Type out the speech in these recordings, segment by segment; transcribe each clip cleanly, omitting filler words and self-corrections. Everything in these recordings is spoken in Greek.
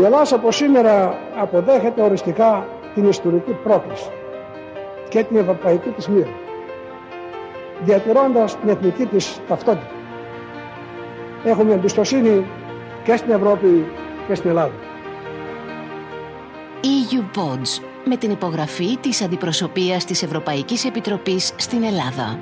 Η Ελλάδα από σήμερα αποδέχεται οριστικά την ιστορική πρόκληση και την ευρωπαϊκή της μοίρα, διατηρώντας την εθνική της ταυτότητα. Έχουμε εμπιστοσύνη και στην Ευρώπη και στην Ελλάδα. EU Pods, με την υπογραφή της Αντιπροσωπείας της Ευρωπαϊκής Επιτροπής στην Ελλάδα.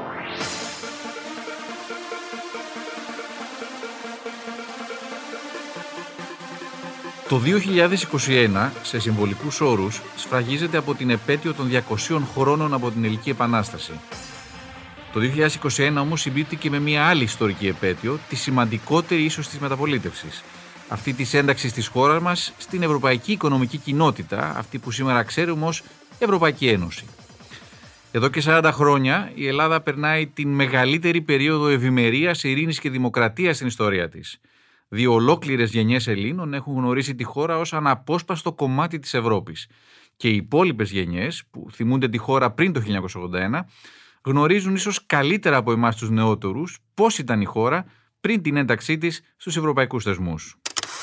Το 2021, σε συμβολικούς όρους, σφραγίζεται από την επέτειο των 200 χρόνων από την Ελληνική Επανάσταση. Το 2021 όμως συμπίπτει και με μια άλλη ιστορική επέτειο, τη σημαντικότερη ίσως της μεταπολίτευσης. Αυτή της ένταξης της χώρας μας στην Ευρωπαϊκή Οικονομική Κοινότητα, αυτή που σήμερα ξέρουμε ως Ευρωπαϊκή Ένωση. Εδώ και 40 χρόνια η Ελλάδα περνάει την μεγαλύτερη περίοδο ευημερίας, ειρήνης και δημοκρατίας στην ιστορία της. 2 ολόκληρες γενιές Ελλήνων έχουν γνωρίσει τη χώρα ως αναπόσπαστο κομμάτι της Ευρώπης. Και οι υπόλοιπες γενιές που θυμούνται τη χώρα πριν το 1981 γνωρίζουν ίσως καλύτερα από εμάς τους νεότερους πώς ήταν η χώρα πριν την ένταξή της στους ευρωπαϊκούς θεσμούς.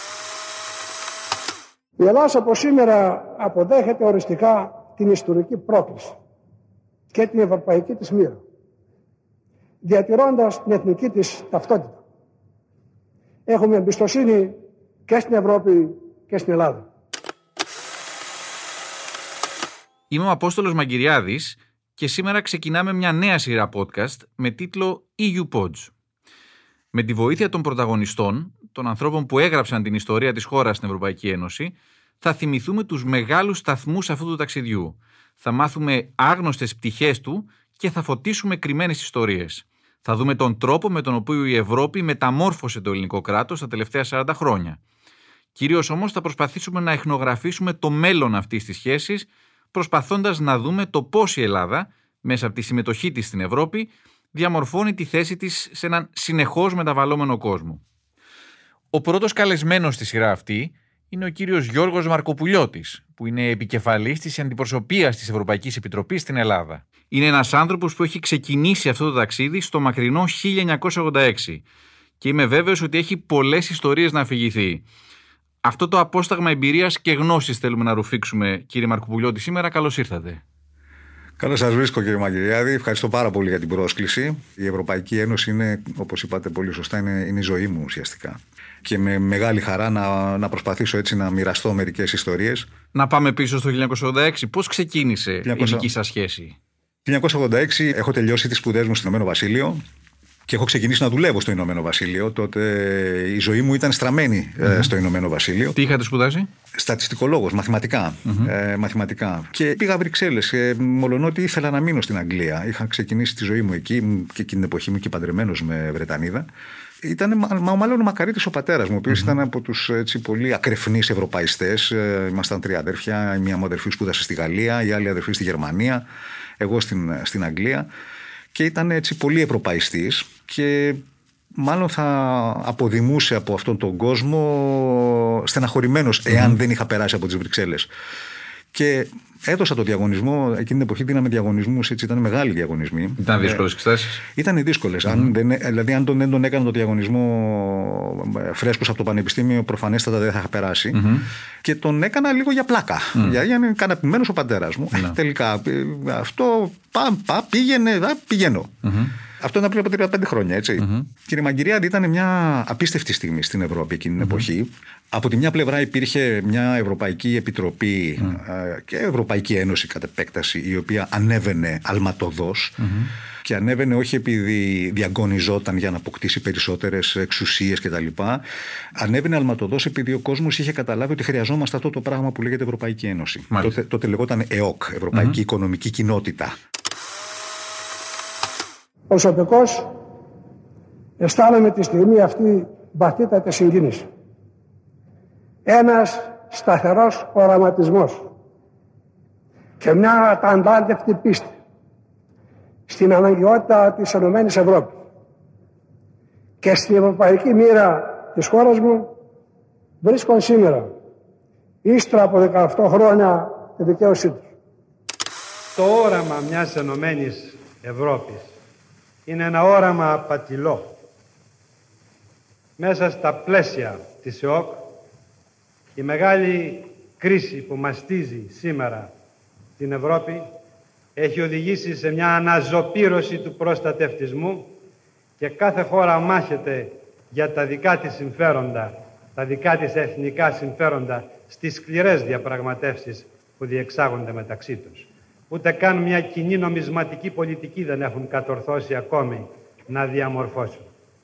Η Ελλάδα από σήμερα αποδέχεται οριστικά την ιστορική πρόκληση και την ευρωπαϊκή της μοίρα, διατηρώντας την εθνική της ταυτότητα. Έχουμε εμπιστοσύνη και στην Ευρώπη και στην Ελλάδα. Είμαι ο Απόστολος Μαγκυριάδης και σήμερα ξεκινάμε μια νέα σειρά podcast με τίτλο EU Pods. Με τη βοήθεια των πρωταγωνιστών, των ανθρώπων που έγραψαν την ιστορία της χώρας στην Ευρωπαϊκή Ένωση, θα θυμηθούμε τους μεγάλους σταθμούς αυτού του ταξιδιού. Θα μάθουμε άγνωστες πτυχές του και θα φωτίσουμε κρυμμένες ιστορίες. Θα δούμε τον τρόπο με τον οποίο η Ευρώπη μεταμόρφωσε το ελληνικό κράτος τα τελευταία 40 χρόνια. Κυρίως όμως θα προσπαθήσουμε να εχνογραφήσουμε το μέλλον αυτής της σχέσης, προσπαθώντας να δούμε το πώς η Ελλάδα, μέσα από τη συμμετοχή της στην Ευρώπη, διαμορφώνει τη θέση της σε έναν συνεχώς μεταβαλλόμενο κόσμο. Ο πρώτος καλεσμένος στη σειρά αυτή είναι ο κύριος Γιώργος Μαρκοπουλιώτης, που είναι επικεφαλής της Αντιπροσωπείας της Ευρωπαϊκής Επιτροπής στην Ελλάδα. Είναι ένας άνθρωπος που έχει ξεκινήσει αυτό το ταξίδι στο μακρινό 1986 και είμαι βέβαιος ότι έχει πολλές ιστορίες να αφηγηθεί. Αυτό το απόσταγμα εμπειρίας και γνώσης θέλουμε να ρουφήξουμε, κύριε Μαρκοπουλιώτη, σήμερα. Καλώς ήρθατε. Καλώς σας βρίσκω, κύριε Μαγκυριάδη. Ευχαριστώ πάρα πολύ για την πρόσκληση. Η Ευρωπαϊκή Ένωση είναι, όπως είπατε πολύ σωστά, είναι η ζωή μου ουσιαστικά. Και με μεγάλη χαρά να προσπαθήσω έτσι να μοιραστώ μερικές ιστορίες. Να πάμε πίσω στο 1986. Πώς ξεκίνησε η δική σας σχέση? Το 1986 έχω τελειώσει τις σπουδές μου στο Ηνωμένο Βασίλειο και έχω ξεκινήσει να δουλεύω στο Ηνωμένο Βασίλειο. Τότε η ζωή μου ήταν στραμμένη στο Ηνωμένο Βασίλειο. Τι είχατε σπουδάσει? Στατιστικολόγος, μαθηματικά. Μαθηματικά. Και πήγα Βρυξέλλες, μολονότι ήθελα να μείνω στην Αγγλία. Είχα ξεκινήσει τη ζωή μου εκεί και εκείνη την εποχή μου και παντρεμένος με Βρετανίδα. Ήταν μάλλον ο μακαρίτης ο πατέρας μου, ο οποίος ήταν από τους πολύ ακρεφνείς ευρωπαϊστές. Ήμασταν 3 αδέρφια. Η μία μου αδερφή σπούδασε στη Γαλλία, η άλλη αδερφή στη Γερμανία, εγώ στην Αγγλία. Και ήταν έτσι πολύ ευρωπαϊστής και μάλλον θα αποδημούσε από αυτόν τον κόσμο στεναχωρημένος εάν δεν είχα περάσει από τις Βρυξέλλες. Και έδωσα το διαγωνισμό, εκείνη την εποχή δίναμε διαγωνισμούς, έτσι ήταν μεγάλοι διαγωνισμοί. Ήταν δύσκολες εξετάσεις? Ήταν δύσκολες. Δηλαδή, αν δεν τον έκανα το διαγωνισμό φρέσκος από το πανεπιστήμιο, προφανέστατα δεν θα είχα περάσει. Και τον έκανα λίγο για πλάκα. Για να είναι ικανοποιημένος ο πατέρας μου. Τελικά, αυτό πήγαινε, πηγαίνω. Αυτό ήταν πριν από 35 χρόνια, έτσι. Κύριε Μαγκυριάδη, ήταν μια απίστευτη στιγμή στην Ευρώπη εκείνη την εποχή. Από τη μια πλευρά υπήρχε μια Ευρωπαϊκή Επιτροπή και Ευρωπαϊκή Ένωση κατ' επέκταση, η οποία ανέβαινε αλματωδώς. Και ανέβαινε όχι επειδή διαγωνιζόταν για να αποκτήσει περισσότερες εξουσίες κτλ. Ανέβαινε αλματωδώς επειδή ο κόσμος είχε καταλάβει ότι χρειαζόμαστε αυτό το πράγμα που λέγεται Ευρωπαϊκή Ένωση. Τότε λεγόταν ΕΟΚ, Ευρωπαϊκή Οικονομική Κοινότητα. Προσωπικώς αισθάνομαι τη στιγμή αυτή βαθύτατη συγκίνηση. Ένας σταθερός οραματισμός και μια αταντάντευτη πίστη στην αναγκαιότητα της Ενωμένης Ευρώπης και στην ευρωπαϊκή μοίρα της χώρας μου βρίσκουν σήμερα, ύστερα από 18 χρόνια, τη δικαίωσή τους. Το όραμα μιας Ενωμένης Ευρώπης είναι ένα όραμα απατηλό. Μέσα στα πλαίσια της ΕΟΚ Η μεγάλη κρίση που μαστίζει σήμερα την Ευρώπη έχει οδηγήσει σε μια αναζωπήρωση του προστατευτισμού και κάθε χώρα μάχεται για τα δικά της συμφέροντα, τα δικά της εθνικά συμφέροντα στις σκληρές διαπραγματεύσεις που διεξάγονται μεταξύ τους. Ούτε καν μια κοινή νομισματική πολιτική δεν έχουν κατορθώσει ακόμη να διαμορφώσουν.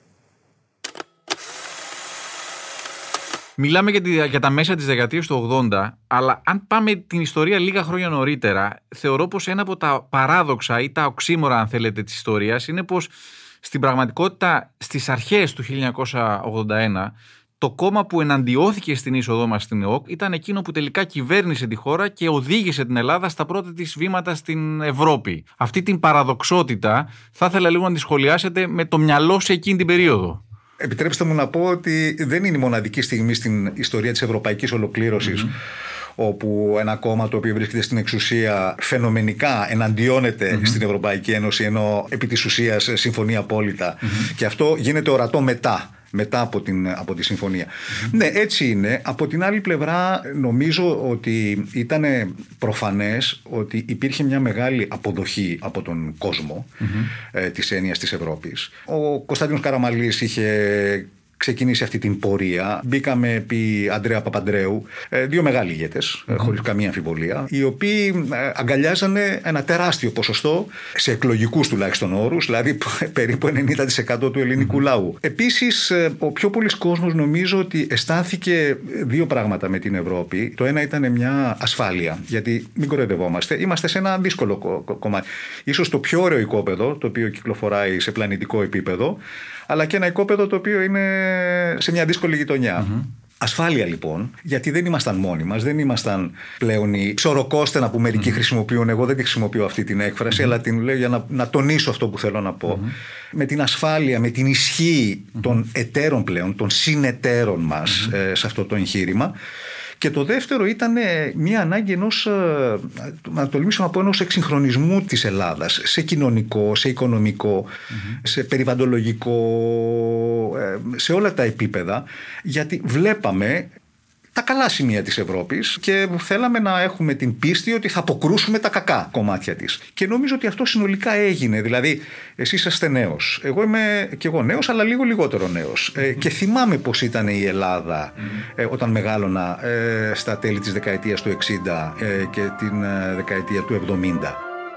Μιλάμε για τα μέσα της δεκαετίας του 80, αλλά αν πάμε την ιστορία λίγα χρόνια νωρίτερα, θεωρώ πως ένα από τα παράδοξα ή τα οξύμορα, αν θέλετε, της ιστορίας είναι πως στην πραγματικότητα στις αρχές του 1981 το κόμμα που εναντιώθηκε στην είσοδό μας στην ΕΟΚ ήταν εκείνο που τελικά κυβέρνησε τη χώρα και οδήγησε την Ελλάδα στα πρώτα της βήματα στην Ευρώπη. Αυτή την παραδοξότητα θα ήθελα λίγο να τη σχολιάσετε με το μυαλό σε εκείνη την περίοδο. Επιτρέψτε μου να πω ότι δεν είναι η μοναδική στιγμή στην ιστορία της ευρωπαϊκής ολοκλήρωσης όπου ένα κόμμα το οποίο βρίσκεται στην εξουσία φαινομενικά εναντιώνεται στην Ευρωπαϊκή Ένωση, ενώ επί της ουσίας συμφωνεί απόλυτα. Και αυτό γίνεται ορατό μετά από τη συμφωνία. Ναι, έτσι είναι. Από την άλλη πλευρά νομίζω ότι ήταν προφανές ότι υπήρχε μια μεγάλη αποδοχή από τον κόσμο της έννοιας της Ευρώπης. Ο Κωνσταντίνος Καραμανλής είχε ξεκινήσει αυτή την πορεία. Μπήκαμε επί Ανδρέα Παπανδρέου, δύο μεγάλοι ηγέτες, χωρίς καμία αμφιβολία, οι οποίοι αγκαλιάζανε ένα τεράστιο ποσοστό, σε εκλογικούς τουλάχιστον όρους, δηλαδή περίπου 90% του ελληνικού λαού. Επίσης, ο πιο πολλής κόσμος νομίζω ότι αισθάνθηκε δύο πράγματα με την Ευρώπη. Το ένα ήταν μια ασφάλεια, γιατί μην κοροϊδευόμαστε, είμαστε σε ένα δύσκολο κομμάτι. Ίσως το πιο ωραίο οικόπεδο, το οποίο κυκλοφοράει σε πλανητικό επίπεδο, αλλά και ένα οικόπεδο το οποίο είναι σε μια δύσκολη γειτονιά. Ασφάλεια λοιπόν, γιατί δεν ήμασταν μόνοι μας, δεν ήμασταν πλέον οι ψωροκόστενα που μερικοί χρησιμοποιούν. Εγώ δεν τη χρησιμοποιώ αυτή την έκφραση, αλλά την λέω για να τονίσω αυτό που θέλω να πω. Με την ασφάλεια, με την ισχύ των εταίρων πλέον, των συνεταίρων μας σε αυτό το εγχείρημα. Και το δεύτερο ήταν μια ανάγκη να τολμήσω να πω, ενός εξυγχρονισμού της Ελλάδας σε κοινωνικό, σε οικονομικό, σε περιβαλλοντολογικό, σε όλα τα επίπεδα, γιατί βλέπαμε τα καλά σημεία της Ευρώπης και θέλαμε να έχουμε την πίστη ότι θα αποκρούσουμε τα κακά κομμάτια της. Και νομίζω ότι αυτό συνολικά έγινε. Δηλαδή, εσείς είστε νέος. Εγώ είμαι κι εγώ νέος, αλλά λίγο λιγότερο νέος. Και θυμάμαι πώς ήταν η Ελλάδα όταν μεγάλωνα στα τέλη της δεκαετίας του 60 και την δεκαετία του 70.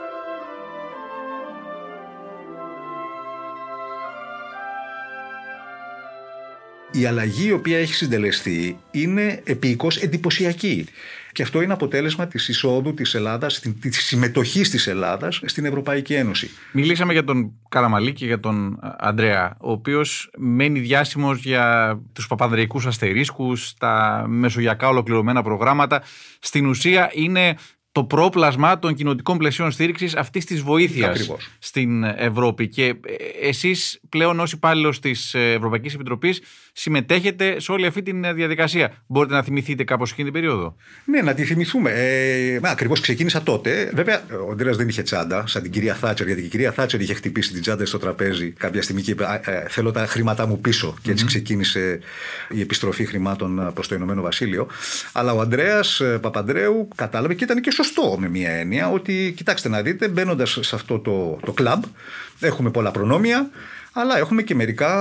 Η αλλαγή η οποία έχει συντελεστεί είναι επικώς εντυπωσιακή. Και αυτό είναι αποτέλεσμα της εισόδου της Ελλάδας, της συμμετοχής της Ελλάδας στην Ευρωπαϊκή Ένωση. Μιλήσαμε για τον Καραμανλή και για τον Ανδρέα, ο οποίος μένει διάσημος για τους παπανδρεϊκούς αστερίσκους, τα μεσογειακά ολοκληρωμένα προγράμματα. Στην ουσία είναι το πρόπλασμα των κοινοτικών πλαισίων στήριξης αυτής της βοήθειας στην Ευρώπη. Και εσείς πλέον ως υπάλληλος της Ευρωπαϊκής Επιτροπής συμμετέχετε σε όλη αυτή τη διαδικασία. Μπορείτε να θυμηθείτε κάπως εκείνη την περίοδο? Ναι, να τη θυμηθούμε. Ακριβώς ξεκίνησα τότε. Βέβαια, ο Ανδρέας δεν είχε τσάντα, σαν την κυρία Θάτσερ, γιατί η κυρία Θάτσερ είχε χτυπήσει την τσάντα στο τραπέζι κάποια στιγμή και είπε θέλω τα χρήματά μου πίσω. Και έτσι ξεκίνησε η επιστροφή χρημάτων προς το Ηνωμένο Βασίλειο. Αλλά ο Ανδρέας Παπανδρέου κατάλαβε και ήταν και σωστό με μία έννοια ότι κοιτάξτε να δείτε, μπαίνοντας σε αυτό το κλαμπ, έχουμε πολλά προνόμια, αλλά έχουμε και μερικά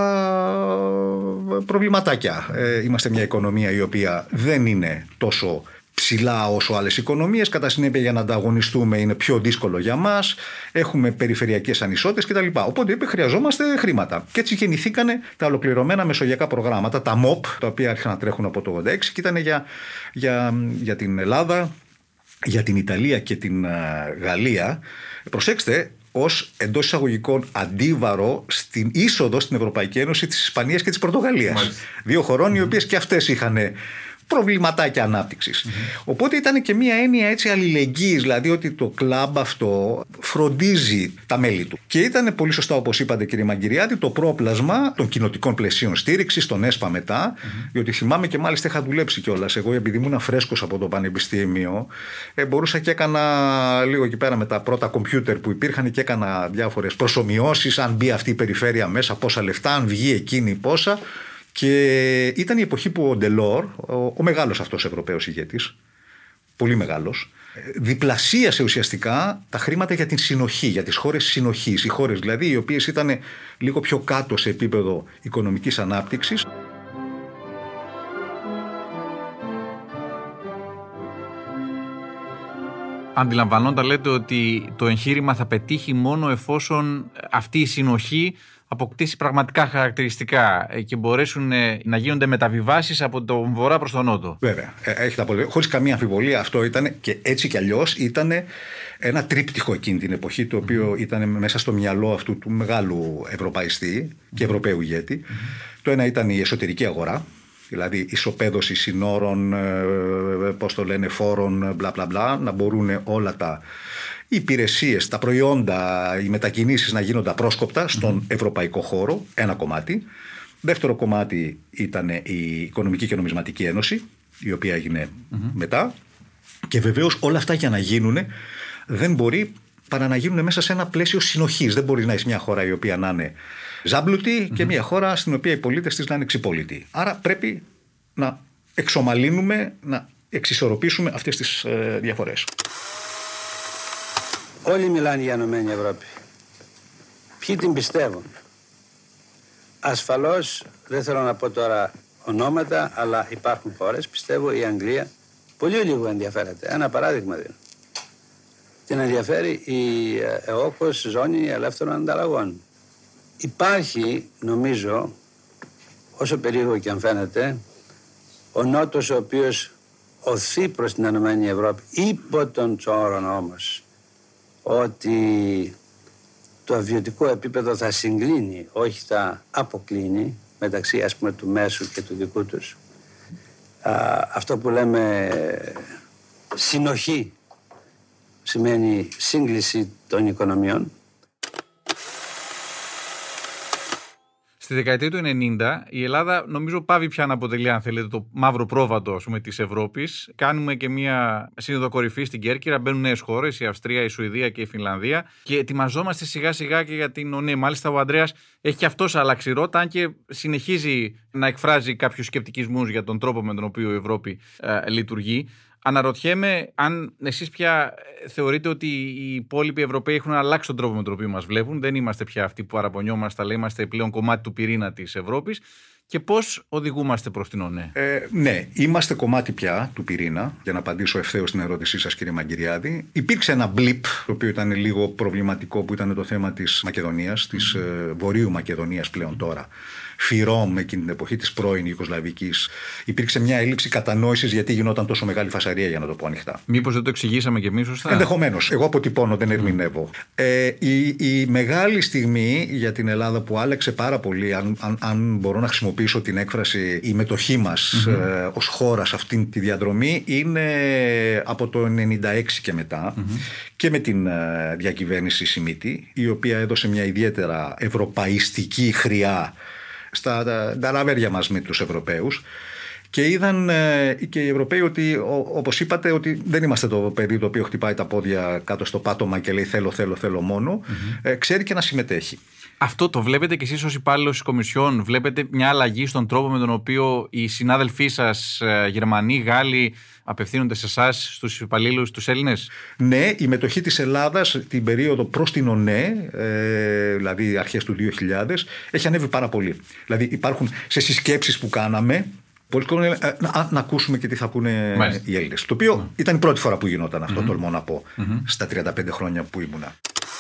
προβληματάκια. Είμαστε μια οικονομία η οποία δεν είναι τόσο ψηλά όσο άλλες οικονομίες. Κατά συνέπεια, για να ανταγωνιστούμε είναι πιο δύσκολο για μας. Έχουμε περιφερειακές ανισότητες κτλ. Οπότε χρειαζόμαστε χρήματα. Και έτσι γεννηθήκανε τα ολοκληρωμένα μεσογειακά προγράμματα, τα MOP, τα οποία άρχισαν να τρέχουν από το 1986 και ήταν για την Ελλάδα, για την Ιταλία και την Γαλλία. Προσέξτε, ως εντός εισαγωγικών αντίβαρο στην είσοδο στην Ευρωπαϊκή Ένωση της Ισπανίας και της Πορτογαλίας. Δύο χωρών οι οποίες και αυτές είχαν προβληματάκια ανάπτυξης. Οπότε ήταν και μια έννοια έτσι αλληλεγγύης, δηλαδή ότι το κλαμπ αυτό φροντίζει τα μέλη του. Και ήταν πολύ σωστά, όπως είπατε κύριε Μαγκυριάδη, το πρόπλασμα των κοινοτικών πλαισίων στήριξης, τον ΕΣΠΑ μετά, διότι θυμάμαι και μάλιστα είχα δουλέψει κιόλας. Εγώ, επειδή ήμουν φρέσκος από το πανεπιστήμιο, μπορούσα και έκανα λίγο εκεί πέρα με τα πρώτα κομπιούτερ που υπήρχαν και έκανα διάφορες προσομοιώσεις, αν μπει αυτή η περιφέρεια μέσα, πόσα λεφτά, αν βγει εκείνη πόσα. Και ήταν η εποχή που ο Ντελόρ, ο μεγάλος αυτός Ευρωπαίος ηγέτης, πολύ μεγάλος, διπλασίασε ουσιαστικά τα χρήματα για την συνοχή, για τις χώρες συνοχής. Οι χώρες δηλαδή οι οποίες ήταν λίγο πιο κάτω σε επίπεδο οικονομικής ανάπτυξης. Αντιλαμβανόντα λέτε ότι το εγχείρημα θα πετύχει μόνο εφόσον αυτή η συνοχή αποκτήσει πραγματικά χαρακτηριστικά και μπορέσουν να γίνονται μεταβιβάσεις από τον βορρά προς τον νότο. Βέβαια, έχετε απολύτως. Χωρίς καμία αμφιβολία αυτό ήταν και έτσι κι αλλιώς ήταν ένα τρίπτυχο εκείνη την εποχή, το οποίο ήταν μέσα στο μυαλό αυτού του μεγάλου ευρωπαϊστή και ευρωπαίου ηγέτη. Το ένα ήταν η εσωτερική αγορά, δηλαδή ισοπαίδωση συνόρων, φόρων, μπλα μπλα μπλα, να μπορούν όλα οι υπηρεσίες, τα προϊόντα, οι μετακινήσεις να γίνονται απρόσκοπτα στον ευρωπαϊκό χώρο, ένα κομμάτι. Δεύτερο κομμάτι ήταν η Οικονομική και Νομισματική Ένωση, η οποία έγινε μετά. Και βεβαίως όλα αυτά για να γίνουν δεν μπορεί παρά να γίνουν μέσα σε ένα πλαίσιο συνοχής. Δεν μπορεί να είσαι μια χώρα η οποία να είναι ζάμπλουτη και μια χώρα στην οποία οι πολίτες της να είναι ξυπόλοιτοι. Άρα πρέπει να εξομαλύνουμε, να εξισορροπήσουμε αυτές τις διαφορές. Όλοι μιλάνε για Ενωμένη Ευρώπη. Ποιοι την πιστεύουν? Ασφαλώς, δεν θέλω να πω τώρα ονόματα, αλλά υπάρχουν χώρες, πιστεύω η Αγγλία, πολύ λίγο ενδιαφέρεται. Ένα παράδειγμα δίνω. Την ενδιαφέρει η ΕΟΚΟΣ, ζώνη ελεύθερων ανταλλαγών. Υπάρχει, νομίζω, όσο περίεργο και αν φαίνεται, ο Νότος ο οποίος οθεί προς την Ενωμένη Ευρώπη, υπό τον όρον όμως ότι το βιωτικό επίπεδο θα συγκλίνει, όχι θα αποκλίνει μεταξύ ας πούμε του μέσου και του δικού τους. Αυτό που λέμε συνοχή σημαίνει σύγκληση των οικονομιών. Στη δεκαετία του 90 η Ελλάδα νομίζω πάβει πια να αποτελεί, αν θέλετε, το μαύρο πρόβατο της Ευρώπης. Κάνουμε και μια σύνοδο κορυφή στην Κέρκυρα, μπαίνουν νέες χώρες, η Αυστρία, η Σουηδία και η Φινλανδία και ετοιμαζόμαστε σιγά σιγά και για την ΟΝΕ. Μάλιστα ο Ανδρέας έχει και αυτός αλλάξει ρότα, αν και συνεχίζει να εκφράζει κάποιους σκεπτικισμούς για τον τρόπο με τον οποίο η Ευρώπη λειτουργεί. Αναρωτιέμαι αν εσείς πια θεωρείτε ότι οι υπόλοιποι Ευρωπαίοι έχουν αλλάξει τον τρόπο με τον οποίο μας βλέπουν. Δεν είμαστε πια αυτοί που αραπονιόμαστε, αλλά είμαστε πλέον κομμάτι του πυρήνα της Ευρώπης. Και πώς οδηγούμαστε προς την ΟΝΕ? Ναι, είμαστε κομμάτι πια του πυρήνα, για να απαντήσω ευθέως στην ερώτησή σας, κύριε Μαγκυριάδη. Υπήρξε ένα blip, το οποίο ήταν λίγο προβληματικό, που ήταν το θέμα της Μακεδονίας, της Βορείου Μακεδονίας πλέον τώρα. Φυρόμ, εκείνη την εποχή της πρώην Ιουγκοσλαβικής. Υπήρξε μια έλλειψη κατανόησης γιατί γινόταν τόσο μεγάλη φασαρία, για να το πω ανοιχτά. Μήπως δεν το εξηγήσαμε κι εμείς σωστά? Ενδεχομένως. Εγώ αποτυπώνω, δεν ερμηνεύω. Η μεγάλη στιγμή για την Ελλάδα που άλλαξε πάρα πολύ, αν μπορώ να χρησιμοποιήσω την έκφραση, η μετοχή μας ως χώρα σε αυτήν τη διαδρομή, είναι από το 1996 και μετά, και με την διακυβέρνηση Σιμίτη, η οποία έδωσε μια ιδιαίτερα ευρωπαϊστική χρειά στα ταλαβέρια μας με τους Ευρωπαίους, και είδαν και οι Ευρωπαίοι ότι, όπως είπατε, ότι δεν είμαστε το παιδί το οποίο χτυπάει τα πόδια κάτω στο πάτωμα και λέει θέλω μόνο, ξέρει και να συμμετέχει. Αυτό το βλέπετε και εσείς ως υπάλληλος της Κομισιόν? Βλέπετε μια αλλαγή στον τρόπο με τον οποίο οι συνάδελφοί σας, Γερμανοί, Γάλλοι, απευθύνονται σε εσάς, στους υπαλλήλους, τους Έλληνες? Ναι, η μετοχή της Ελλάδας την περίοδο προς την ΟΝΕ, δηλαδή αρχές του 2000, έχει ανέβει πάρα πολύ. Δηλαδή υπάρχουν σε συσκέψεις που κάναμε, πολλοί κόσμοι να ακούσουμε και τι θα πούνε οι Έλληνες. Το οποίο ήταν η πρώτη φορά που γινόταν αυτό, τολμώ να πω, στα 35 χρόνια που ήμουνα.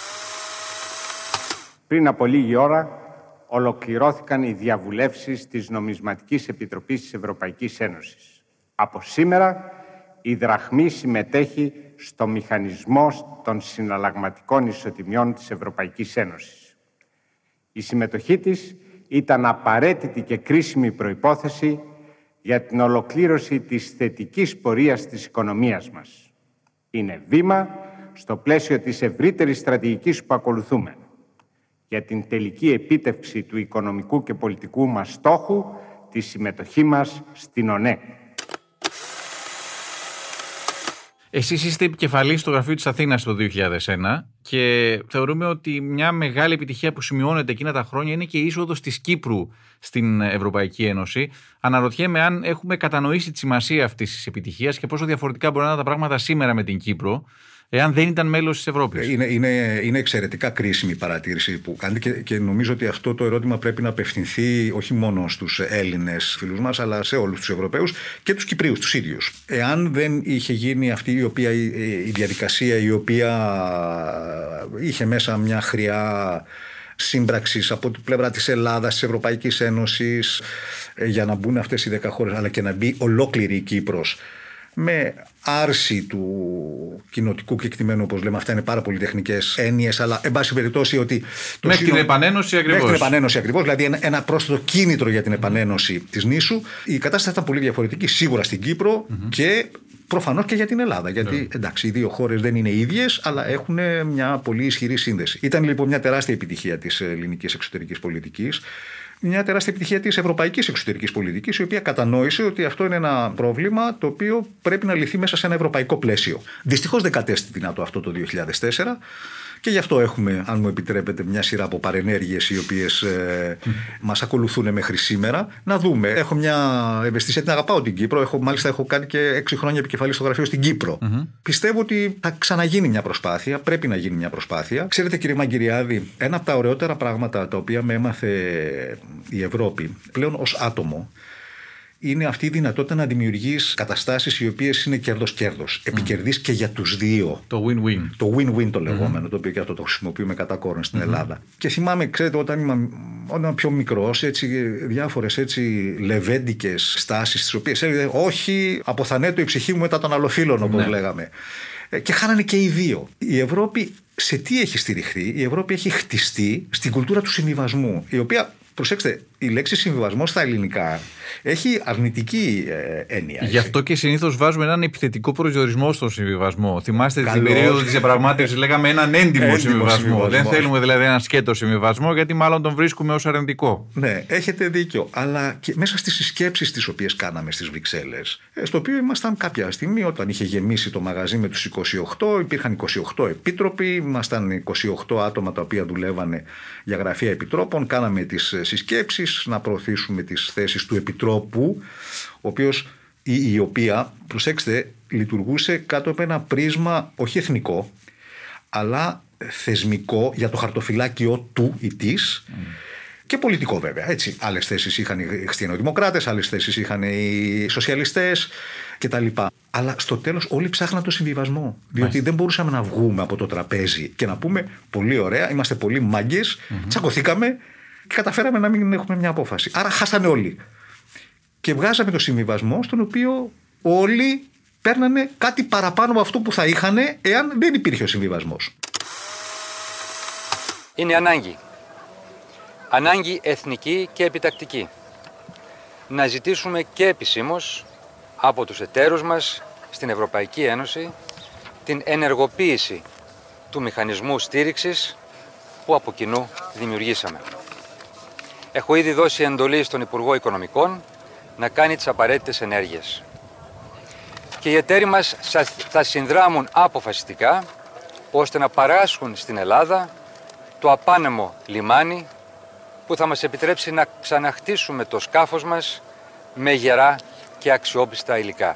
Πριν από λίγη ώρα ολοκληρώθηκαν οι διαβουλεύσεις της Νομισματικής Επιτροπής της Ευρωπαϊκής Ένωσης. Από σήμερα η δραχμή συμμετέχει στο μηχανισμό των συναλλαγματικών ισοτιμιών της Ευρωπαϊκής Ένωσης. Η συμμετοχή της ήταν απαραίτητη και κρίσιμη προϋπόθεση για την ολοκλήρωση της θετικής πορείας της οικονομίας μας. Είναι βήμα στο πλαίσιο της ευρύτερης στρατηγικής που ακολουθούμε για την τελική επίτευξη του οικονομικού και πολιτικού μας στόχου, τη συμμετοχή μας στην ΟΝΕ. Εσείς είστε επικεφαλής στο Γραφείο της Αθήνας το 2001 και θεωρούμε ότι μια μεγάλη επιτυχία που σημειώνεται εκείνα τα χρόνια είναι και η είσοδος της Κύπρου στην Ευρωπαϊκή Ένωση. Αναρωτιέμαι αν έχουμε κατανοήσει τη σημασία αυτής της επιτυχίας και πόσο διαφορετικά μπορεί να είναι τα πράγματα σήμερα με την Κύπρο, εάν δεν ήταν μέλος της Ευρώπης. Είναι εξαιρετικά κρίσιμη η παρατήρηση που κάνετε και νομίζω ότι αυτό το ερώτημα πρέπει να απευθυνθεί όχι μόνο στους Έλληνες φίλους μας, αλλά σε όλους τους Ευρωπαίους και τους Κυπρίους τους ίδιους. Εάν δεν είχε γίνει αυτή η διαδικασία η οποία είχε μέσα μια χρειά σύμπραξης από την πλευρά της Ελλάδας, της Ευρωπαϊκής Ένωσης, για να μπουν αυτές οι 10 χώρες, αλλά και να μπει ολόκληρη η Κύπρος, με άρση του κοινοτικού κεκτημένου, όπως λέμε, αυτά είναι πάρα πολύ τεχνικές έννοιες, αλλά εν πάση περιπτώσει ότι. Μέχρι την επανένωση ακριβώς. Μέχρι την επανένωση ακριβώς, δηλαδή ένα πρόσθετο κίνητρο για την επανένωση της νήσου. Η κατάσταση ήταν πολύ διαφορετική σίγουρα στην Κύπρο και προφανώς και για την Ελλάδα. Γιατί εντάξει, οι δύο χώρες δεν είναι ίδιες, αλλά έχουν μια πολύ ισχυρή σύνδεση. Ήταν λοιπόν μια τεράστια επιτυχία της ελληνικής εξωτερικής πολιτικής. Μια τεράστια επιτυχία της ευρωπαϊκής εξωτερικής πολιτικής, η οποία κατανόησε ότι αυτό είναι ένα πρόβλημα το οποίο πρέπει να λυθεί μέσα σε ένα ευρωπαϊκό πλαίσιο. Δυστυχώς δεν κατέστη δυνατό αυτό το 2004 και γι' αυτό έχουμε, αν μου επιτρέπετε, μια σειρά από παρενέργειες οι οποίες μας ακολουθούν μέχρι σήμερα. Να δούμε. Έχω μια ευαισθησία, την αγαπάω την Κύπρο. Μάλιστα έχω κάνει και 6 χρόνια επικεφαλής στο γραφείο στην Κύπρο. Πιστεύω ότι θα ξαναγίνει μια προσπάθεια. Πρέπει να γίνει μια προσπάθεια. Ξέρετε, κύριε Μαγκυριάδη, ένα από τα ωραιότερα πράγματα τα οποία με έμαθε η Ευρώπη πλέον ως άτομο είναι αυτή η δυνατότητα να δημιουργείς καταστάσεις οι οποίες είναι κέρδος-κέρδος. Επικερδείς και για τους δύο. Το win-win. Το win-win το λεγόμενο, το οποίο και αυτό το χρησιμοποιούμε κατά κόρον στην Ελλάδα. Και θυμάμαι, ξέρετε, όταν ήμουν πιο μικρός, διάφορες λεβέντικες στάσεις, τις οποίες έλεγε όχι, αποθανέτω η ψυχή μου μετά τον αλλοφύλων, όπως λέγαμε. Και χάνανε και οι δύο. Η Ευρώπη σε τι έχει στηριχθεί? Η Ευρώπη έχει χτιστεί στην κουλτούρα του συμβιβασμού, η οποία, προσέξτε, η λέξη συμβιβασμός στα ελληνικά έχει αρνητική έννοια. Γι' αυτό και συνήθως βάζουμε έναν επιθετικό προσδιορισμό στον συμβιβασμό. Θυμάστε την περίοδο της διαπραγμάτευσης, λέγαμε έναν έντιμο συμβιβασμό. Δεν θέλουμε δηλαδή έναν σκέτο συμβιβασμό, γιατί μάλλον τον βρίσκουμε ως αρνητικό. Ναι, έχετε δίκιο. Αλλά και μέσα στις συσκέψεις τις οποίες κάναμε στις Βρυξέλλες, στο οποίο ήμασταν κάποια στιγμή, όταν είχε γεμίσει το μαγαζί με τους 28, υπήρχαν 28 επίτροποι, ήμασταν 28 άτομα τα οποία δουλεύανε για γραφεία επιτρόπων, κάναμε τις συσκέψεις να προωθήσουμε τις θέσεις του Επιτρόπου, ο οποίος ή η οποία, προσέξτε, λειτουργούσε κάτω από ένα πρίσμα όχι εθνικό, θεσμικό για το χαρτοφυλάκιο του ή της και πολιτικό βέβαια. Έτσι. Άλλες θέσεις είχαν οι χριστιανοδημοκράτες, άλλες θέσεις είχαν οι σοσιαλιστές κτλ. Αλλά στο τέλος όλοι ψάχναν το συμβιβασμό. Διότι δεν μπορούσαμε να βγούμε από το τραπέζι και να πούμε πολύ ωραία, είμαστε πολύ μάγκες, τσακωθήκαμε και καταφέραμε να μην έχουμε μια απόφαση. Άρα χάσανε όλοι. Και βγάζαμε το συμβιβασμό στον οποίο όλοι παίρνανε κάτι παραπάνω από αυτό που θα είχαν εάν δεν υπήρχε ο συμβιβασμός. Είναι ανάγκη. Ανάγκη εθνική και επιτακτική. Να ζητήσουμε και επισήμως από τους εταίρους μας στην Ευρωπαϊκή Ένωση την ενεργοποίηση του μηχανισμού στήριξης που από κοινού δημιουργήσαμε. Έχω ήδη δώσει εντολή στον Υπουργό Οικονομικών να κάνει τις απαραίτητες ενέργειες. Και οι εταίροι μας θα συνδράμουν αποφασιστικά ώστε να παράσχουν στην Ελλάδα το απάνεμο λιμάνι που θα μας επιτρέψει να ξαναχτίσουμε το σκάφος μας με γερά και αξιόπιστα υλικά.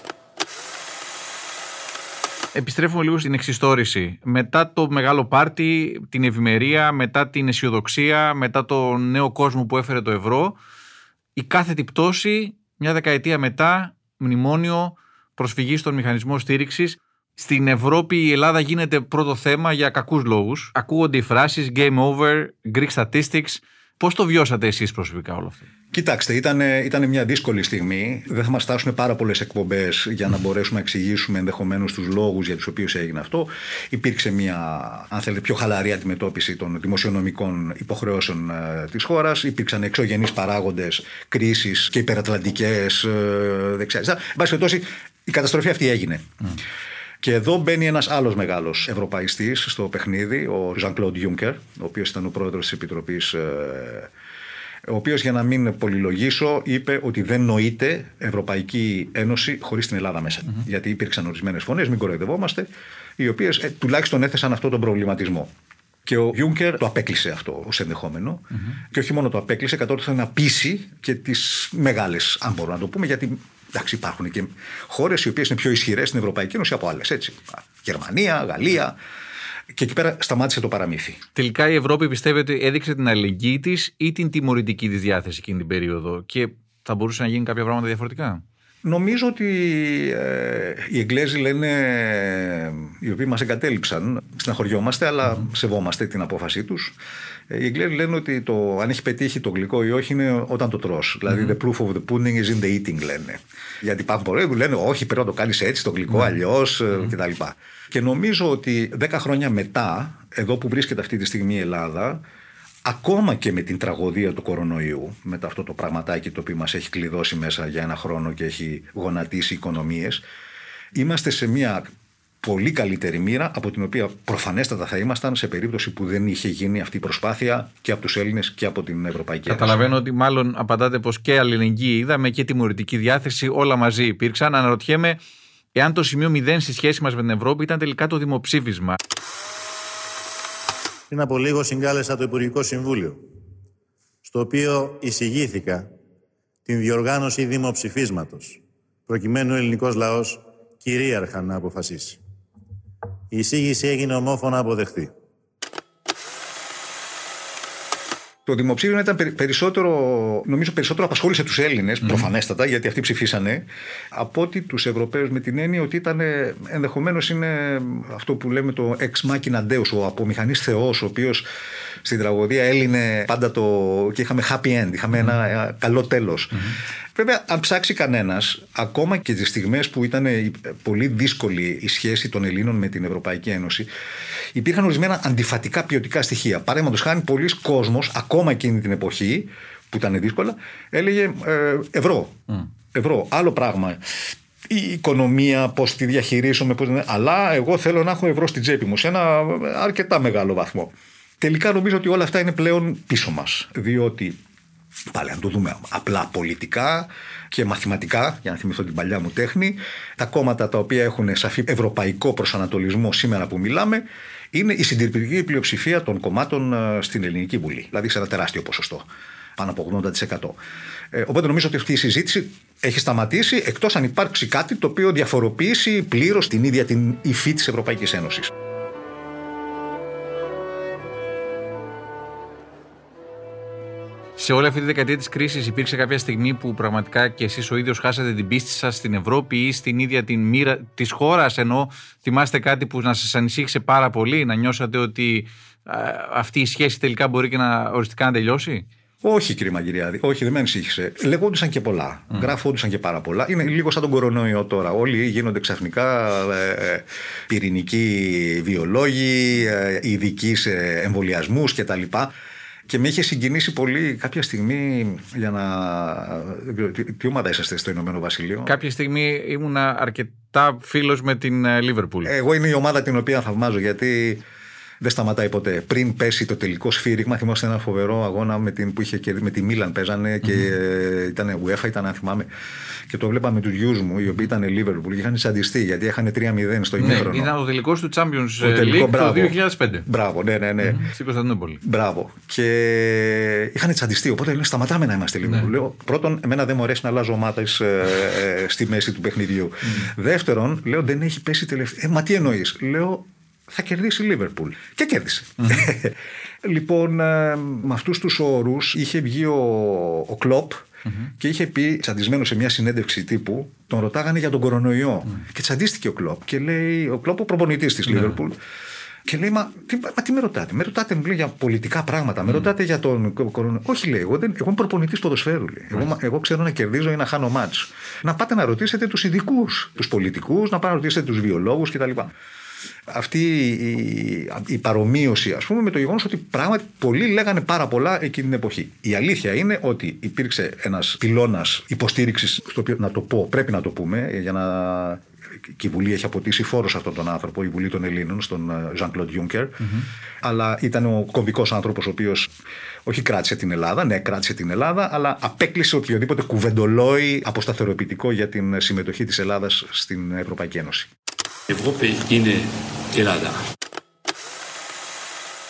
Επιστρέφουμε λίγο στην εξιστόρηση. Μετά το μεγάλο πάρτι, την ευημερία, μετά την αισιοδοξία, μετά το νέο κόσμο που έφερε το ευρώ, η κάθετη πτώση, μια δεκαετία μετά, μνημόνιο, προσφυγή στον μηχανισμό στήριξης. Στην Ευρώπη η Ελλάδα γίνεται πρώτο θέμα για κακούς λόγους. Ακούγονται οι φράσεις game over, Greek statistics. Πώς το βιώσατε εσείς προσωπικά όλο αυτό? Κοιτάξτε, ήταν μια δύσκολη στιγμή. Δεν θα μας φτάσουν πάρα πολλές εκπομπές για να μπορέσουμε να εξηγήσουμε ενδεχομένως τους λόγους για τους οποίους έγινε αυτό. Υπήρξε μια, αν θέλετε, πιο χαλαρή αντιμετώπιση των δημοσιονομικών υποχρεώσεων της χώρας. Υπήρξαν εξωγενείς παράγοντες, κρίσεις και υπερατλαντικές δεξιά-αριστερά. Εν πάση περιπτώσει, η καταστροφή αυτή έγινε. Και εδώ μπαίνει ένας άλλος μεγάλος ευρωπαϊστής στο παιχνίδι, ο Jean-Claude Juncker, ο οποίος ήταν ο πρόεδρος της Επιτροπής, ο οποίος, για να μην πολυλογήσω, είπε ότι δεν νοείται Ευρωπαϊκή Ένωση χωρίς την Ελλάδα μέσα. Γιατί υπήρξαν ορισμένες φωνές, μην κοροϊδευόμαστε, οι οποίες τουλάχιστον έθεσαν αυτόν τον προβληματισμό. Και ο Juncker το απέκλεισε αυτό ως ενδεχόμενο. Και όχι μόνο το απέκλεισε, κατόρθωσε να πείσει και τις μεγάλες, αν μπορούμε να το πούμε, γιατί εντάξει, υπάρχουν και χώρες οι οποίες είναι πιο ισχυρές στην Ευρωπαϊκή Ένωση από άλλες. Έτσι. Γερμανία, Γαλλία. Και εκεί πέρα σταμάτησε το παραμύθι. Τελικά η Ευρώπη πιστεύετε έδειξε την αλληλεγγύη της ή την τιμωρητική της διάθεση εκείνη την περίοδο, και θα μπορούσε να γίνει κάποια πράγματα διαφορετικά? Νομίζω ότι οι Εγγλέζοι λένε, οι οποίοι μας εγκατέλειψαν, στεναχωριόμαστε, αλλά σεβόμαστε την απόφασή τους. Οι Εγγλέζοι λένε ότι αν έχει πετύχει το γλυκό ή όχι είναι όταν το τρως. Δηλαδή, the proof of the pudding is in the eating, λένε. Γιατί υπάρχουν πολλοί που λένε, όχι, πρέπει να το κάνεις έτσι, το γλυκό, αλλιώς κτλ. Και νομίζω ότι 10 χρόνια μετά, εδώ που βρίσκεται αυτή τη στιγμή η Ελλάδα, ακόμα και με την τραγωδία του κορονοϊού, με αυτό το πραγματάκι το οποίο μας έχει κλειδώσει μέσα για ένα χρόνο και έχει γονατίσει οικονομίες, είμαστε σε μια πολύ καλύτερη μοίρα από την οποία προφανέστατα θα ήμασταν σε περίπτωση που δεν είχε γίνει αυτή η προσπάθεια και από τους Έλληνες και από την Ευρωπαϊκή Ένωση. Καταλαβαίνω ότι μάλλον απαντάτε πως και αλληλεγγύη είδαμε και τιμωρητική διάθεση, όλα μαζί υπήρξαν. Αναρωτιέμαι εάν το σημείο 0 στη σχέση μας με την Ευρώπη ήταν τελικά το δημοψήφισμα. Πριν από λίγο συγκάλεσα το Υπουργικό Συμβούλιο, στο οποίο εισηγήθηκα την διοργάνωση δημοψηφίσματος, προκειμένου ο ελληνικός λαός κυρίαρχα να αποφασίσει. Η εισήγηση έγινε ομόφωνα αποδεκτή. Το δημοψήφισμα ήταν περισσότερο απασχόλησε τους Έλληνες, προφανέστατα, γιατί αυτοί ψηφίσανε, από ότι τους Ευρωπαίους, με την έννοια ότι ήταν, ενδεχομένως είναι αυτό που λέμε το ex machina deus, ο απομηχανής θεός, ο οποίος στην τραγωδία έλυνε πάντα και είχαμε happy end, είχαμε ένα καλό τέλος. Βέβαια, αν ψάξει κανένας, ακόμα και τις στιγμές που ήταν πολύ δύσκολη η σχέση των Ελλήνων με την Ευρωπαϊκή Ένωση, υπήρχαν ορισμένα αντιφατικά ποιοτικά στοιχεία. Παραδείγματος χάρη, πολλοί κόσμος, ακόμα εκείνη την εποχή που ήταν δύσκολα, έλεγε ευρώ, άλλο πράγμα. Η οικονομία, πώς τη διαχειρίζομαι, αλλά εγώ θέλω να έχω ευρώ στην τσέπη μου σε ένα αρκετά μεγάλο βαθμό. Τελικά νομίζω ότι όλα αυτά είναι πλέον πίσω μας, διότι πάλι αν το δούμε απλά πολιτικά και μαθηματικά, για να θυμηθώ την παλιά μου τέχνη, τα κόμματα τα οποία έχουν σαφή ευρωπαϊκό προσανατολισμό σήμερα που μιλάμε είναι η συντηρητική πλειοψηφία των κομμάτων στην Ελληνική Βουλή, δηλαδή σε ένα τεράστιο ποσοστό, πάνω από 80%. Οπότε νομίζω ότι αυτή η συζήτηση έχει σταματήσει, εκτός αν υπάρξει κάτι το οποίο διαφοροποιήσει πλήρως την ίδια την υφή της Ευρωπαϊκής Ένωσης. Σε όλη αυτή τη δεκαετία της κρίσης υπήρξε κάποια στιγμή που πραγματικά και εσείς ο ίδιος χάσατε την πίστη σας στην Ευρώπη ή στην ίδια την μοίρα της χώρας? Ενώ θυμάστε κάτι που να σας ανησύχησε πάρα πολύ, να νιώσατε ότι αυτή η σχέση τελικά μπορεί και οριστικά να τελειώσει? Όχι, κύριε Μαγκυριάδη, όχι, δεν με ανησύχησε. Λεγόντουσαν και πολλά. Γράφοντουσαν και πάρα πολλά. Είναι λίγο σαν τον κορονοϊό τώρα. Όλοι γίνονται ξαφνικά πυρηνικοί βιολόγοι, ειδικοί σε εμβολιασμούς κτλ. Και με είχε συγκινήσει πολύ κάποια στιγμή για να. Τι ομάδα είσαστε στο Ηνωμένο Βασίλειο? Κάποια στιγμή ήμουνα αρκετά φίλος με την Λίβερπουλ. Εγώ είναι η ομάδα την οποία θαυμάζω, γιατί δεν σταματάει ποτέ. Πριν πέσει το τελικό σφύριγμα, θυμάστε ένα φοβερό αγώνα που είχε κερδίσει με τη Μίλαν, παίζανε και ήταν UEFA, ήταν, αν θυμάμαι. Και το βλέπαμε τους γιους μου, οι οποίοι ήταν Liverpool και είχαν τσαντιστεί γιατί είχαν 3-0 στο ημίχρονο. Ήταν ο τελικός του Champions League το 2005. Μπράβο, ναι. Στην Κωνσταντινούπολη. Μπράβο. Και είχαν τσαντιστεί. Οπότε λένε, σταματάμε να είμαστε Liverpool. Λέω, πρώτον, εμένα δεν μου αρέσει να αλλάζω ομάδες στη μέση του παιχνιδιού. Δεύτερον, λέω, δεν έχει πέσει τελευταία. Μα τι εννοείς? Λέω, θα κερδίσει η Λίβερπουλ. Και κέρδισε. Λοιπόν, με αυτούς τους όρους είχε βγει ο Κλοπ και είχε πει, τσαντισμένο σε μια συνέντευξη τύπου, τον ρωτάγανε για τον κορονοϊό. Και τσαντίστηκε ο Κλοπ. Και λέει, ο Κλοπ, ο προπονητής της Λίβερπουλ, και λέει, μα τι με ρωτάτε? Με ρωτάτε, μου λέει, για πολιτικά πράγματα. Με ρωτάτε για τον κορονοϊό? Όχι, λέει, εγώ είμαι προπονητής ποδοσφαίρου. Εγώ ξέρω να κερδίζω ή να χάνω μάτς. Να πάτε να ρωτήσετε τους ειδικούς, τους πολιτικούς, να πάτε να ρωτήσετε τους βιολόγους κτλ. Αυτή η παρομοίωση, ας πούμε, με το γεγονός ότι πράγματι πολλοί λέγανε πάρα πολλά εκείνη την εποχή. Η αλήθεια είναι ότι υπήρξε ένας πυλώνας υποστήριξης, στο οποίο, να το πω, πρέπει να το πούμε, για να. Και η Βουλή έχει αποτίσει φόρο σε αυτόν τον άνθρωπο, η Βουλή των Ελλήνων, στον Jean-Claude Juncker. Αλλά ήταν ο κομβικός άνθρωπος, ο οποίος όχι κράτησε την Ελλάδα, ναι, κράτησε την Ελλάδα, αλλά απέκλεισε οποιοδήποτε κουβεντολόι αποσταθεροποιητικό για την συμμετοχή της Ελλάδας στην Ευρωπαϊκή Ένωση. Ευρώπη είναι Ελλάδα.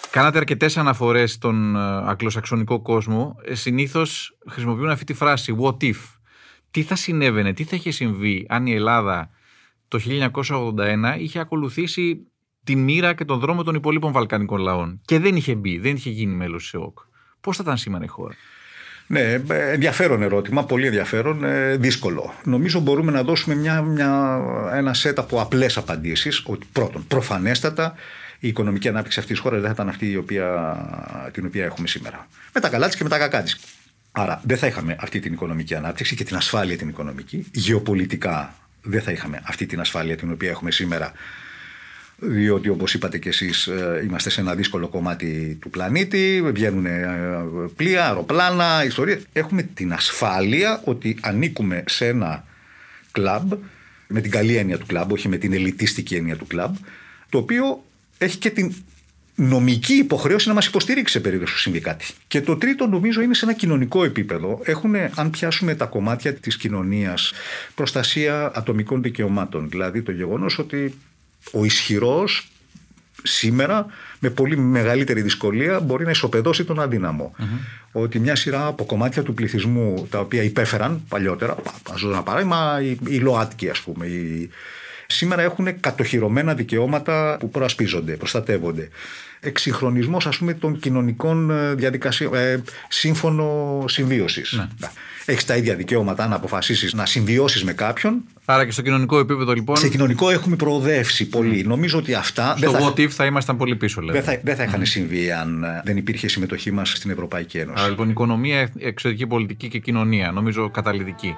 Κάνατε αρκετές αναφορές στον αγγλοσαξονικό κόσμο. Συνήθως χρησιμοποιούν αυτή τη φράση what if. Τι θα συνέβαινε, τι θα είχε συμβεί αν η Ελλάδα το 1981 είχε ακολουθήσει τη μοίρα και τον δρόμο των υπολείπων βαλκανικών λαών και δεν είχε μπει, δεν είχε γίνει μέλος της ΕΟΚ. Πώς θα ήταν σήμερα η χώρα? Ναι, ενδιαφέρον ερώτημα, πολύ ενδιαφέρον, δύσκολο. Νομίζω μπορούμε να δώσουμε ένα σετ από απλές απαντήσεις. Ότι πρώτον, προφανέστατα η οικονομική ανάπτυξη αυτής της χώρας δεν θα ήταν αυτή την οποία έχουμε σήμερα. Με τα καλά της και με τα κακά της. Άρα δεν θα είχαμε αυτή την οικονομική ανάπτυξη και την ασφάλεια την οικονομική. Γεωπολιτικά δεν θα είχαμε αυτή την ασφάλεια την οποία έχουμε σήμερα. Διότι όπως είπατε και εσείς είμαστε σε ένα δύσκολο κομμάτι του πλανήτη, βγαίνουν πλοία, αεροπλάνα, ιστορίες. Έχουμε την ασφάλεια ότι ανήκουμε σε ένα κλαμπ, με την καλή έννοια του κλαμπ, όχι με την ελιτίστικη έννοια του κλαμπ, το οποίο έχει και την νομική υποχρέωση να μας υποστηρίξει σε περίπτωση που συμβεί κάτι. Και το τρίτο νομίζω είναι σε ένα κοινωνικό επίπεδο. Αν πιάσουμε τα κομμάτια της κοινωνίας, προστασία ατομικών δικαιωμάτων, δηλαδή το γεγονός ότι ο ισχυρός σήμερα με πολύ μεγαλύτερη δυσκολία μπορεί να ισοπεδώσει τον αδύναμο. Ότι μια σειρά από κομμάτια του πληθυσμού τα οποία υπέφεραν παλιότερα, ας δώσω ένα παράδειγμα, οι ΛΟΑΤΚΙ ας πούμε, σήμερα έχουν κατοχυρωμένα δικαιώματα που προασπίζονται, προστατεύονται. Εξυγχρονισμός ας πούμε των κοινωνικών διαδικασιών, σύμφωνο συμβίωσης. Ναι. Έχεις τα ίδια δικαιώματα να αποφασίσεις να συμβιώσεις με κάποιον. Άρα και στο κοινωνικό επίπεδο λοιπόν. Σε κοινωνικό έχουμε προοδεύσει πολύ. Νομίζω ότι αυτά. Στο what if θα ήμασταν πολύ πίσω, λέμε. Δεν θα είχαν συμβεί αν δεν υπήρχε συμμετοχή μας στην Ευρωπαϊκή Ένωση. Άρα λοιπόν οικονομία, εξωτερική πολιτική και κοινωνία, νομίζω καταλυτική.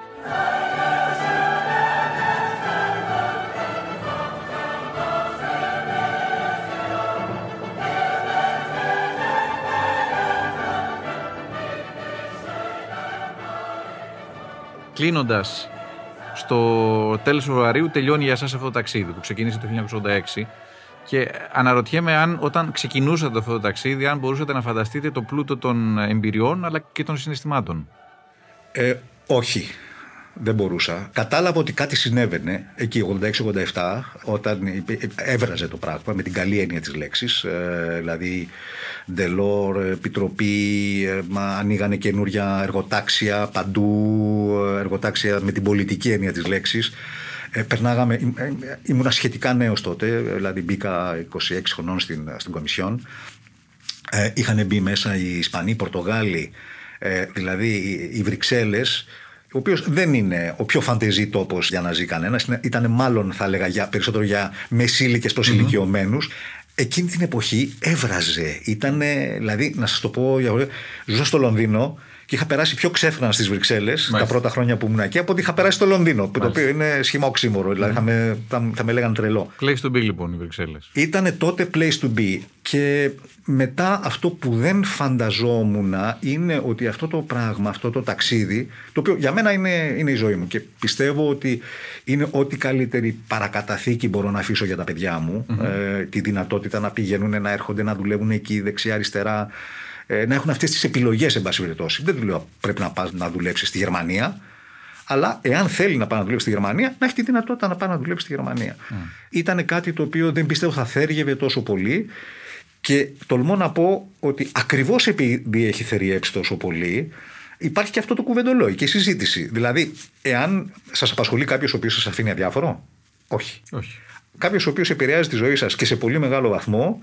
Κλείνοντας, στο τέλος Φεβρουαρίου τελειώνει για εσάς αυτό το ταξίδι που ξεκίνησε το 1986 και αναρωτιέμαι αν όταν ξεκινούσατε αυτό το ταξίδι αν μπορούσατε να φανταστείτε το πλούτο των εμπειριών αλλά και των συναισθημάτων. Όχι, δεν μπορούσα. Κατάλαβα ότι κάτι συνέβαινε εκεί 86-87 όταν έβραζε το πράγμα με την καλή έννοια της λέξης, δηλαδή Ντελόρ, επιτροπή, ανοίγανε καινούρια εργοτάξια παντού, εργοτάξια με την πολιτική έννοια της λέξης. Ήμουνα σχετικά νέος τότε, δηλαδή μπήκα 26 χρονών στην Κομισιόν. Είχαν μπει μέσα οι Ισπανοί, οι Πορτογάλοι, δηλαδή οι Βρυξέλλες, ο οποίος δεν είναι ο πιο φαντεζή τόπος για να ζει κανένας, ήταν μάλλον θα έλεγα περισσότερο για μεσήλικες προσηλικιωμένους. Εκείνη την εποχή έβραζε. Ήτανε, δηλαδή, να σας το πω, ζούσα στο Λονδίνο και είχα περάσει πιο ξέφρανα στις Βρυξέλλες τα πρώτα χρόνια που ήμουν εκεί από ότι είχα περάσει στο Λονδίνο. Το οποίο είναι σχήμα οξύμορο. Δηλαδή θα με λέγανε τρελό. Place to be λοιπόν οι Βρυξέλλες. Ήτανε τότε place to be. Και μετά αυτό που δεν φανταζόμουν είναι ότι αυτό το πράγμα, αυτό το ταξίδι, το οποίο για μένα είναι η ζωή μου και πιστεύω ότι είναι ό,τι καλύτερη παρακαταθήκη μπορώ να αφήσω για τα παιδιά μου, τη δυνατότητα να πηγαίνουν, να έρχονται, να δουλεύουν εκεί δεξιά-αριστερά, να έχουν αυτές τις επιλογές εν πάση περιπτώσει. Δεν του λέω πρέπει να πας να δουλέψεις στη Γερμανία, αλλά εάν θέλει να πάει να δουλέψει στη Γερμανία, να έχει τη δυνατότητα να πάει να δουλέψει στη Γερμανία. Ήταν κάτι το οποίο δεν πιστεύω θα θέργευε τόσο πολύ. Και τολμώ να πω ότι ακριβώς επειδή έχει θεριέψει τόσο πολύ, υπάρχει και αυτό το κουβεντολόι και η συζήτηση. Δηλαδή, εάν σας απασχολεί κάποιος ο οποίος σας αφήνει αδιάφορο, όχι. Κάποιος ο οποίος επηρεάζει τη ζωή σας και σε πολύ μεγάλο βαθμό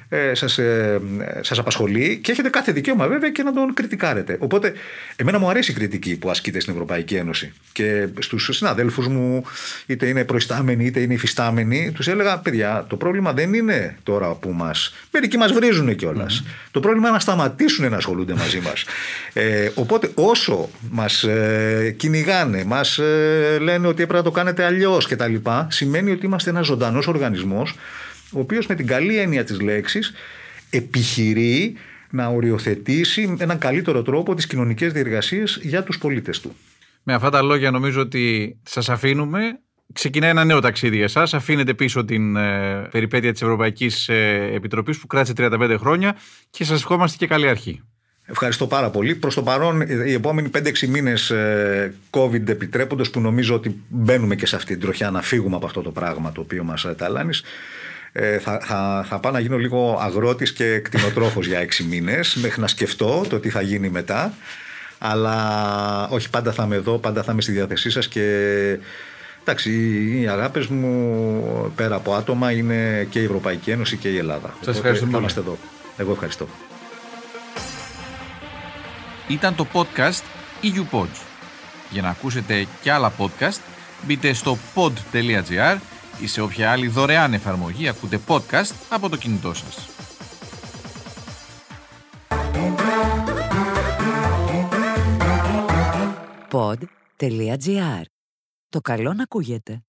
σας απασχολεί και έχετε κάθε δικαίωμα βέβαια και να τον κριτικάρετε. Οπότε, εμένα μου αρέσει η κριτική που ασκείται στην Ευρωπαϊκή Ένωση και στους συναδέλφους μου, είτε είναι προϊστάμενοι είτε είναι υφιστάμενοι, τους έλεγα: παιδιά, το πρόβλημα δεν είναι τώρα που μερικοί μας βρίζουν κιόλας. Το πρόβλημα είναι να σταματήσουν να ασχολούνται μαζί μας. Οπότε, όσο μας κυνηγάνε, μας λένε ότι έπρεπε να το κάνετε αλλιώς κτλ., σημαίνει ότι είμαστε ένας ζωντανός οργανισμός, ο οποίος με την καλή έννοια της λέξης επιχειρεί να οριοθετήσει με έναν καλύτερο τρόπο τις κοινωνικές διεργασίες για τους πολίτες του. Με αυτά τα λόγια νομίζω ότι σας αφήνουμε. Ξεκινάει ένα νέο ταξίδι για εσάς. Αφήνετε πίσω την περιπέτεια της Ευρωπαϊκής Επιτροπής που κράτησε 35 χρόνια και σας ευχόμαστε και καλή αρχή. Ευχαριστώ πάρα πολύ. Προς το παρόν, οι επόμενοι 5-6 μήνες COVID επιτρέποντος, που νομίζω ότι μπαίνουμε και σε αυτή την τροχιά να φύγουμε από αυτό το πράγμα το οποίο μας ταλάνει, Θα πάω να γίνω λίγο αγρότης και κτηνοτρόφος για 6 μήνες μέχρι να σκεφτώ το τι θα γίνει μετά. Αλλά όχι, πάντα θα είμαι εδώ, πάντα θα είμαι στη διάθεσή σας και εντάξει, οι αγάπες μου πέρα από άτομα είναι και η Ευρωπαϊκή Ένωση και η Ελλάδα. Σας ευχαριστώ πολύ. Θα είμαστε εδώ. Εγώ ευχαριστώ. Ήταν το podcast EU Pods. Για να ακούσετε και άλλα podcast, μπείτε στο pod.gr ή σε όποια άλλη δωρεάν εφαρμογή ακούτε podcast από το κινητό σας. Pod.gr. Το καλό να ακούγεται.